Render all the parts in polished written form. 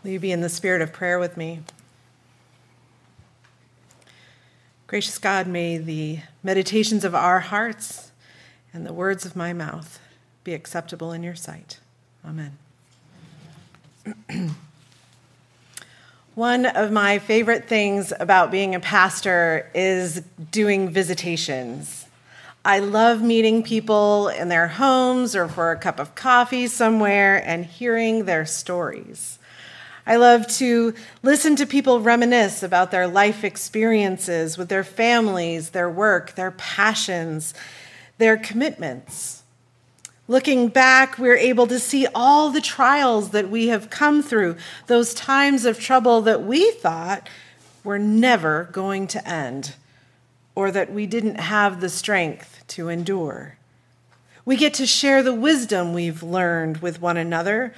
Will you be in the spirit of prayer with me? Gracious God, may the meditations of our hearts and the words of my mouth be acceptable in your sight. Amen. One of my favorite things about being a pastor is doing visitations. I love meeting people in their homes or for a cup of coffee somewhere and hearing their stories. I love to listen to people reminisce about their life experiences with their families, their work, their passions, their commitments. Looking back, we're able to see all the trials that we have come through, those times of trouble that we thought were never going to end, or that we didn't have the strength to endure. We get to share the wisdom we've learned with one another,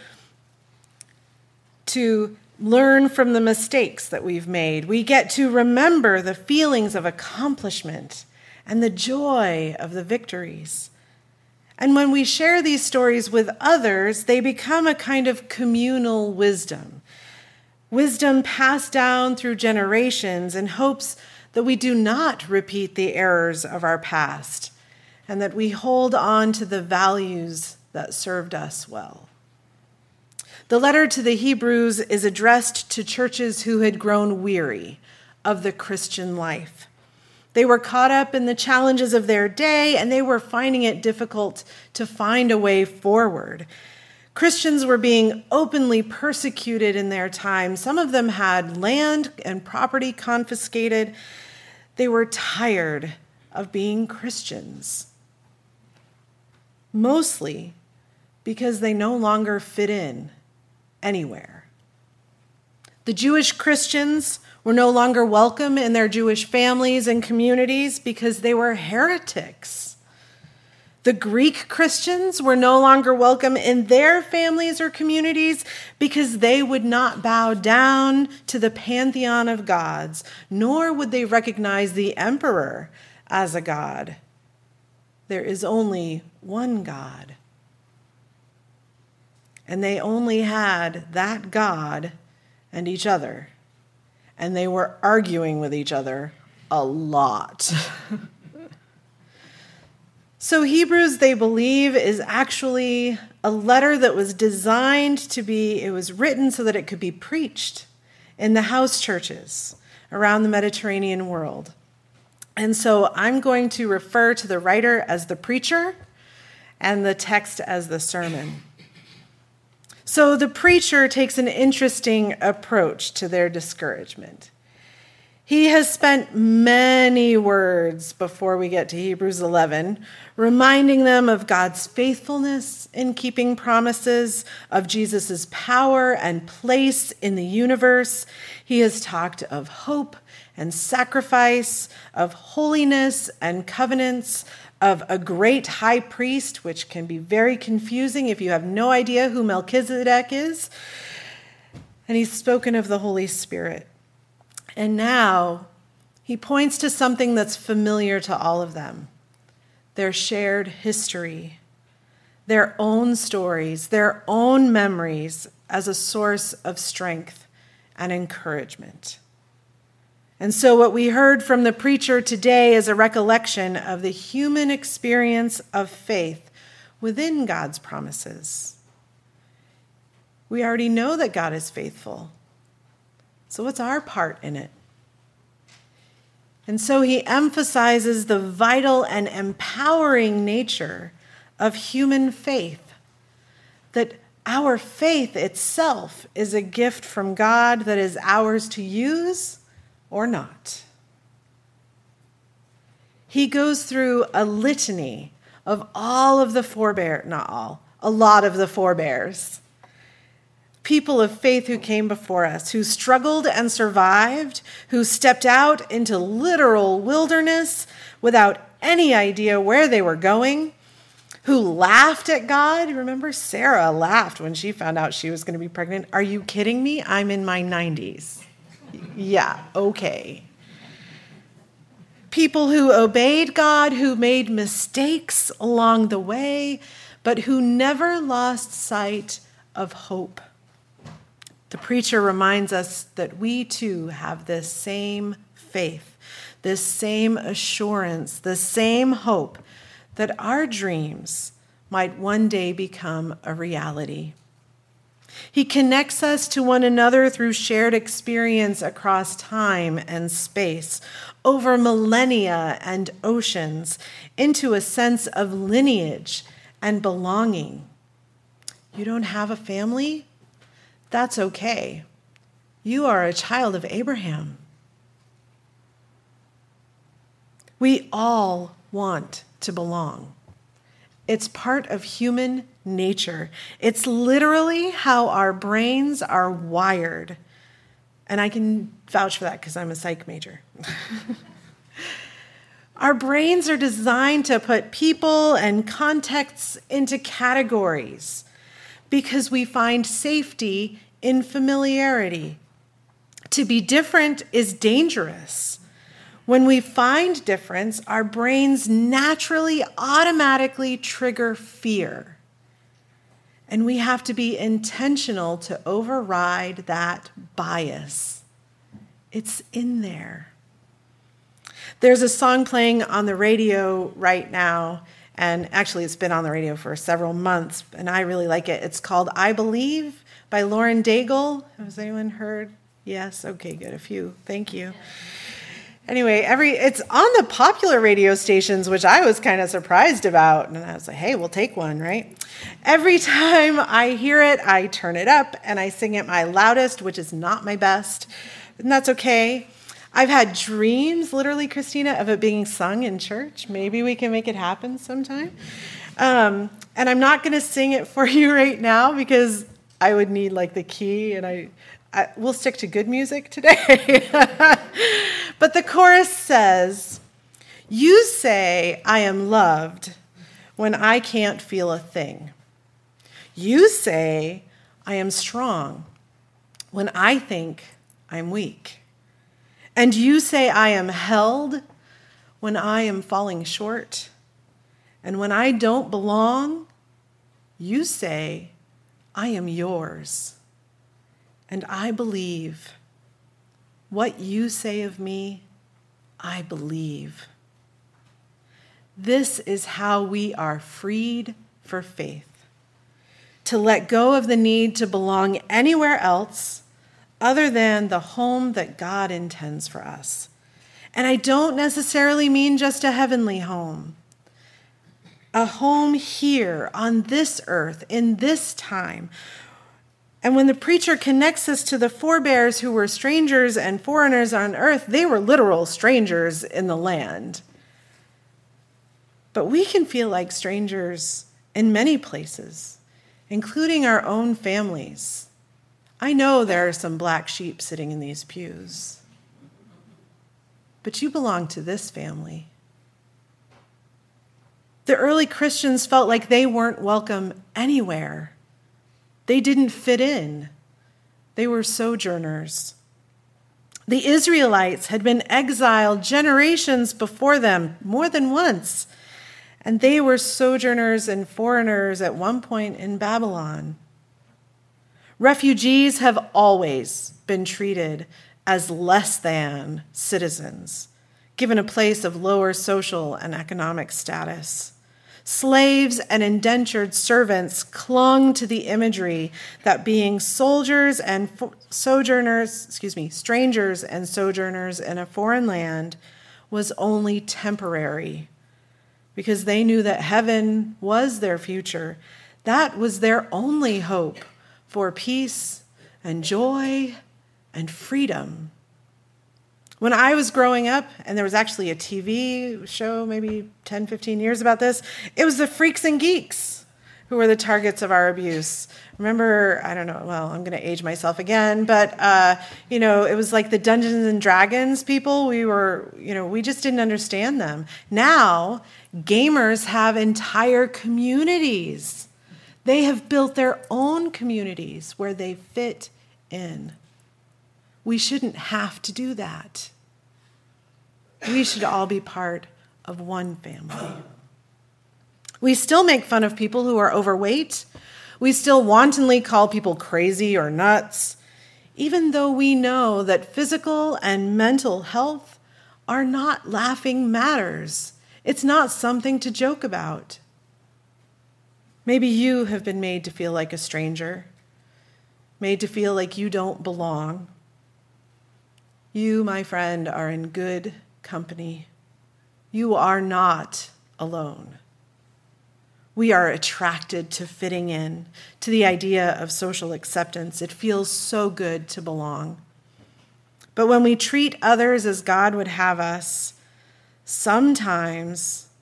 to learn from the mistakes that we've made. We get to remember the feelings of accomplishment and the joy of the victories. And when we share these stories with others, they become a kind of communal wisdom. Wisdom passed down through generations in hopes that we do not repeat the errors of our past and that we hold on to the values that served us well. The letter to the Hebrews is addressed to churches who had grown weary of the Christian life. They were caught up in the challenges of their day, and they were finding it difficult to find a way forward. Christians were being openly persecuted in their time. Some of them had land and property confiscated. They were tired of being Christians, mostly because they no longer fit in anywhere. The Jewish Christians were no longer welcome in their Jewish families and communities because they were heretics. The Greek Christians were no longer welcome in their families or communities because they would not bow down to the pantheon of gods, nor would they recognize the emperor as a god. There is only one God. And they only had that God and each other. And they were arguing with each other a lot. So Hebrews, they believe, is actually a letter that was designed to be, it was written so that it could be preached in the house churches around the Mediterranean world. And so I'm going to refer to the writer as the preacher and the text as the sermon. So the preacher takes an interesting approach to their discouragement. He has spent many words before we get to Hebrews 11, reminding them of God's faithfulness in keeping promises, of Jesus' power and place in the universe. He has talked of hope and sacrifice, of holiness and covenants, of a great high priest, which can be very confusing if you have no idea who Melchizedek is. And he's spoken of the Holy Spirit. And now he points to something that's familiar to all of them: their shared history, their own stories, their own memories as a source of strength and encouragement. And so what we heard from the preacher today is a recollection of the human experience of faith within God's promises. We already know that God is faithful. So what's our part in it? And so he emphasizes the vital and empowering nature of human faith, that our faith itself is a gift from God that is ours to use or not. He goes through a litany of all of the forebears, not all, a lot of the forebears. People of faith who came before us, who struggled and survived, who stepped out into literal wilderness without any idea where they were going, who laughed at God. Remember, Sarah laughed when she found out she was going to be pregnant. Are you kidding me? I'm in my 90s. Yeah, okay. People who obeyed God, who made mistakes along the way, but who never lost sight of hope. The preacher reminds us that we too have this same faith, this same assurance, the same hope that our dreams might one day become a reality. He connects us to one another through shared experience across time and space, over millennia and oceans, into a sense of lineage and belonging. You don't have a family? That's okay. You are a child of Abraham. We all want to belong. It's part of human nature. It's literally how our brains are wired. And I can vouch for that because I'm a psych major. Our brains are designed to put people and contexts into categories because we find safety in familiarity. To be different is dangerous. When we find difference, our brains naturally, automatically trigger fear. And we have to be intentional to override that bias. It's in there. There's a song playing on the radio right now, and actually it's been on the radio for several months, and I really like it. It's called I Believe by Lauren Daigle. Has anyone heard? Yes? Okay, good. A few. Thank you. Anyway, it's on the popular radio stations, which I was kind of surprised about. And I was like, hey, we'll take one, right? Every time I hear it, I turn it up and I sing it my loudest, which is not my best. And that's okay. I've had dreams, literally, Christina, of it being sung in church. Maybe we can make it happen sometime. And I'm not going to sing it for you right now because I would need like the key, and we'll stick to good music today. But the chorus says, "You say I am loved when I can't feel a thing. You say I am strong when I think I'm weak. And you say I am held when I am falling short. And when I don't belong, you say I am yours. And I believe. What you say of me, I believe." This is how we are freed for faith. To let go of the need to belong anywhere else other than the home that God intends for us. And I don't necessarily mean just a heavenly home. A home here on this earth, in this time. And when the preacher connects us to the forebears who were strangers and foreigners on earth, they were literal strangers in the land. But we can feel like strangers in many places, including our own families. I know there are some black sheep sitting in these pews, but you belong to this family. The early Christians felt like they weren't welcome anywhere. They didn't fit in. They were sojourners. The Israelites had been exiled generations before them, more than once, and they were sojourners and foreigners at one point in Babylon. Refugees have always been treated as less than citizens, given a place of lower social and economic status. Slaves and indentured servants clung to the imagery that being strangers and sojourners in a foreign land was only temporary, because they knew that heaven was their future. That was their only hope for peace and joy and freedom. When I was growing up, and there was actually a TV show maybe 10, 15 years about this, it was the freaks and geeks who were the targets of our abuse. Remember, I don't know, well, I'm going to age myself again, but, it was like the Dungeons and Dragons people. We just didn't understand them. Now, gamers have entire communities. They have built their own communities where they fit in. We shouldn't have to do that. We should all be part of one family. We still make fun of people who are overweight. We still wantonly call people crazy or nuts. even though we know that physical and mental health are not laughing matters. It's not something to joke about. Maybe you have been made to feel like a stranger, made to feel like you don't belong. You, my friend, are in good company. You are not alone. We are attracted to fitting in, to the idea of social acceptance. It feels so good to belong. But when we treat others as God would have us, sometimes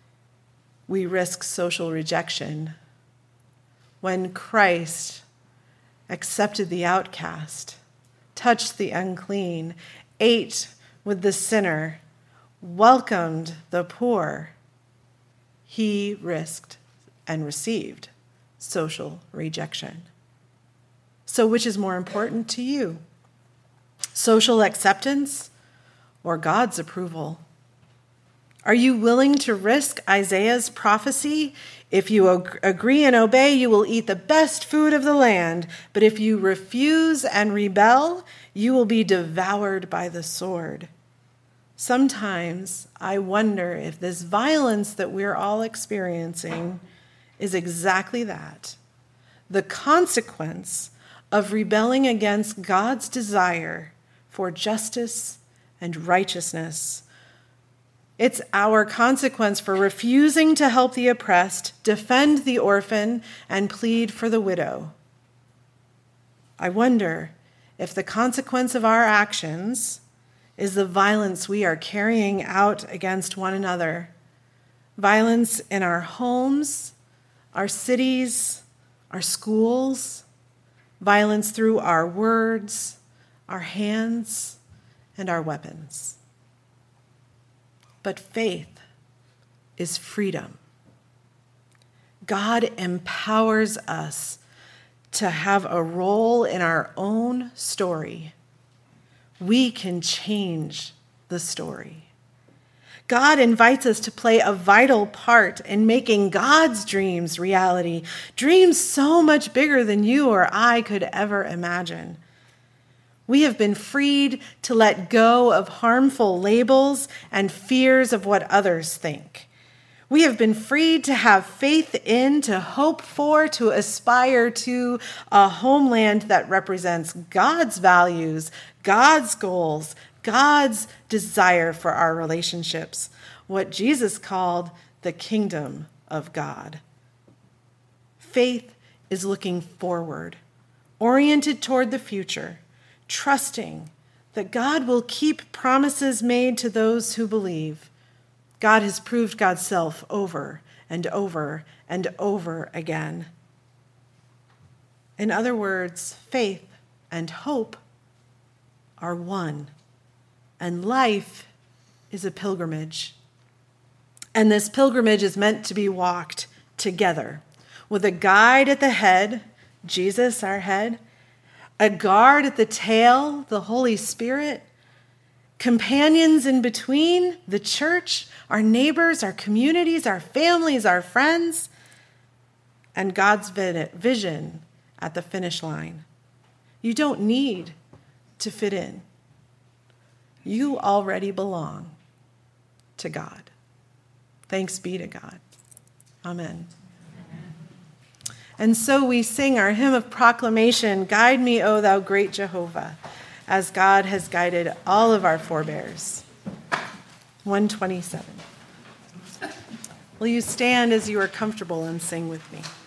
we risk social rejection. When Christ accepted the outcast, touched the unclean, ate with the sinner, welcomed the poor, he risked and received social rejection. So which is more important to you? Social acceptance or God's approval? Are you willing to risk Isaiah's prophecy? If you agree and obey, you will eat the best food of the land. But if you refuse and rebel, you will be devoured by the sword. Sometimes I wonder if this violence that we're all experiencing is exactly that, the consequence of rebelling against God's desire for justice and righteousness. It's our consequence for refusing to help the oppressed, defend the orphan, and plead for the widow. I wonder if the consequence of our actions is the violence we are carrying out against one another. Violence in our homes, our cities, our schools, violence through our words, our hands, and our weapons. But faith is freedom. God empowers us to have a role in our own story. We can change the story. God invites us to play a vital part in making God's dreams reality, dreams so much bigger than you or I could ever imagine. We have been freed to let go of harmful labels and fears of what others think. We have been freed to have faith in, to hope for, to aspire to a homeland that represents God's values, God's goals, God's desire for our relationships, what Jesus called the kingdom of God. Faith is looking forward, oriented toward the future, trusting that God will keep promises made to those who believe. God has proved God's self over and over and over again. In other words, faith and hope are one, and life is a pilgrimage. And this pilgrimage is meant to be walked together with a guide at the head, Jesus, our head, a guard at the tail, the Holy Spirit, companions in between, the church, our neighbors, our communities, our families, our friends, and God's vision at the finish line. You don't need to fit in. You already belong to God. Thanks be to God. Amen. And so we sing our hymn of proclamation, Guide Me, O Thou Great Jehovah, as God has guided all of our forebears. 127. Will you stand as you are comfortable and sing with me?